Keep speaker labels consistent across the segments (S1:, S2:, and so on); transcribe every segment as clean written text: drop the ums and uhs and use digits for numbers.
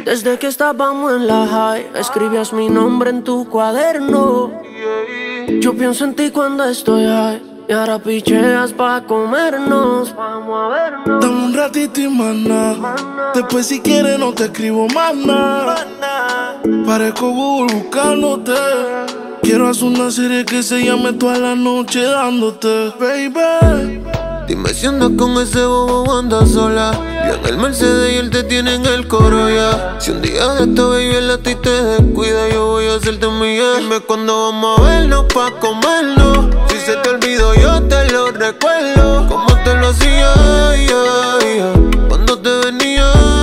S1: Desde que estábamos en la high, escribías mi nombre en tu cuaderno. Yo pienso en ti cuando estoy high, y ahora picheas pa' comernos. Vamos a vernos.
S2: Dame un ratito y maná. Después si quieres no te escribo más nada. Parezco Google buscándote. Quiero hacer una serie que se llame Toda la noche dándote, baby.
S3: Dime si andas con ese bobo o andas sola. Yo en el Mercedes y él te tiene en el coro ya. Si un día de esto baby el a ti te descuida, yo voy a hacerte mía. Dime cuándo vamos a vernos pa' comernos. Si se te olvidó yo te lo recuerdo. Como te lo hacía, cuando te venía,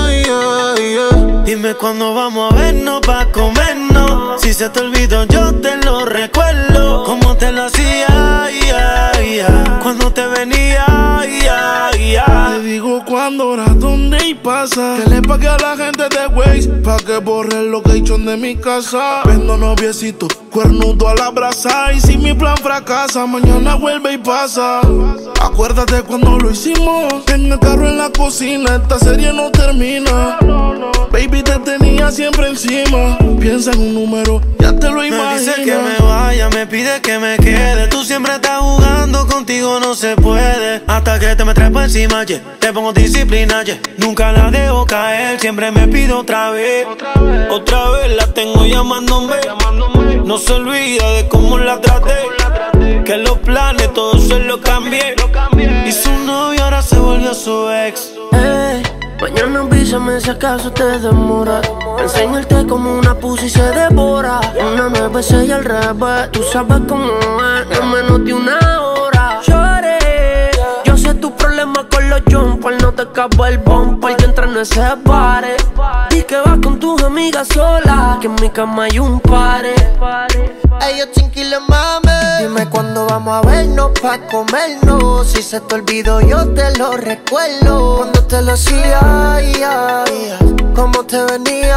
S4: Dime cuándo vamos a vernos pa' comernos. Si se te olvidó yo te lo recuerdo. Como te lo hacía, cuando te venía,
S2: Te digo cuándo, hora, dónde y pasa. Que le pague a la gente de Waze pa' que borre el location de mi casa. Vendo noviecito, cuernudo a la brasa. Y si mi plan fracasa, mañana vuelve y pasa. Acuérdate cuando lo hicimos en el carro en la cocina. Esta serie no termina. Baby, te tenía siempre encima. Piensa en un número, ya te lo imaginas.
S4: Me dice que me vaya, me pide que me quede. Tú siempre estás jugando, contigo no se puede. Hasta que te me trepo encima, yeah. Te pongo disciplina, yeah. Nunca la dejo caer, siempre me pido otra vez. Otra vez la tengo llamándome. No se olvida de cómo la traté. Que los planes todos se los cambié. Y su novio ahora se volvió su ex.
S1: Mañana avísame si acaso te demora. Enseñarte como una pussy se devora. Una me besé y al revés. Tú sabes cómo es, en menos de una hora. Lloré, yo sé tu problema con los jumpers. No te acaba el bumper, yo entré en ese pare. Di que vas con tus amigas solas, que en mi cama hay un pare.
S3: Ey, yo tranquila, mami.
S5: Dime cuándo vamos a vernos pa' comernos. Si se te olvidó yo te lo recuerdo. Cuando te lo hacía, como te venía,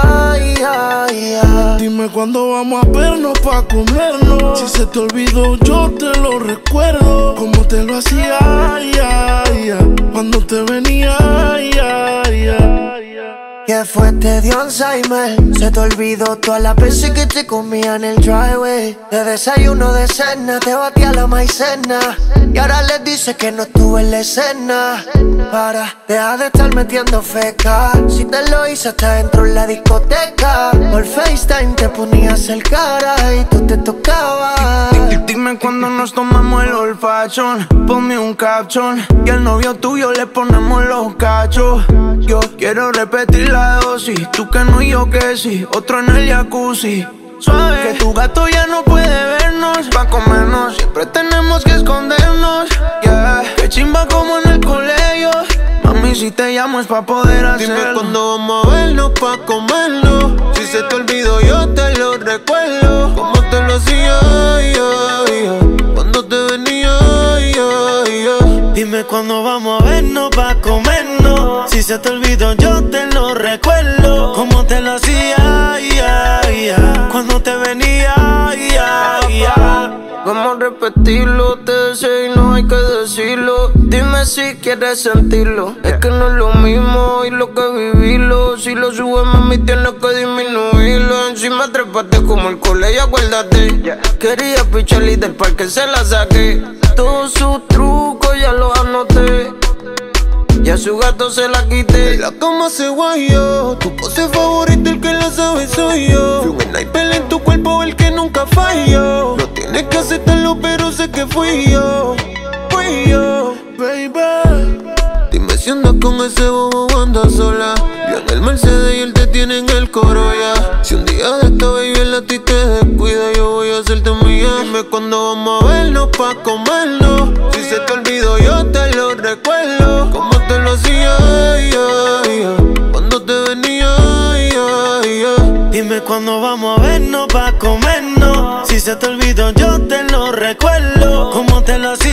S2: Dime cuándo vamos a vernos pa' comernos. Si se te olvidó yo te lo recuerdo. Como te lo hacía, cuando te venía,
S5: ¿Qué fue? Te dio Alzheimer. Se te olvidó todas las veces que te comía en el driveway. De desayuno, de cena, te batía la maicena. Y ahora les dice que no estuve en la escena. Para, deja de estar metiendo feca. Si te lo hice hasta dentro en la discoteca. Por FaceTime te ponías el cara y tú te tocabas.
S4: Dime cuándo nos tomamos el olfachón. Ponme un caption y al novio tuyo le ponemos los cachos. Yo quiero repetir la dosis. Tú que no y yo que sí. Otro en el jacuzzi. Suave, que tu gato ya no puede vernos. Pa' comernos, siempre tenemos que escondernos. Yeah, que chimba como en el colegio. Mami, si te llamo es pa' poder hacerlo.
S3: Dime cuándo vamos a vernos pa' comernos. Si se te olvidó yo te lo recuerdo. Como te lo hacía, cuando te venía,
S4: Dime cuándo vamos a vernos pa' comernos. Si se te olvidó yo te lo recuerdo. Como te lo hacía, cuando te venía,
S3: Vamos a repetirlo, te deseo y no hay que decirlo. Dime si quieres sentirlo. Es que no es lo mismo y lo que vivirlo. Si lo subes, mami, tienes que disminuirlo. Encima trépate como el colegio, acuérdate. Quería pichar y del parque se la saqué. Todos sus trucos ya los anoté. Ya su gato se la quité. En la cama se guayó. Tu pose favorita, el que la sabe soy yo. Fui un sniper en tu cuerpo, el que nunca falló. No tienes que aceptarlo, pero sé que fui yo.
S2: baby.
S3: Dime si andas con ese bobo o andas sola. Yo en el Mercedes y él te tiene en el coro ya. Si un día de esta baby él a ti te descuida, yo voy a hacerte mía. Dime cuándo vamos a vernos pa' comernos. Si se te olvidó yo te lo recuerdo. Como te lo hacía, cuando te venía,
S4: Dime cuándo vamos a vernos pa' comernos. Si se te olvidó yo te lo recuerdo. Como te lo hacía.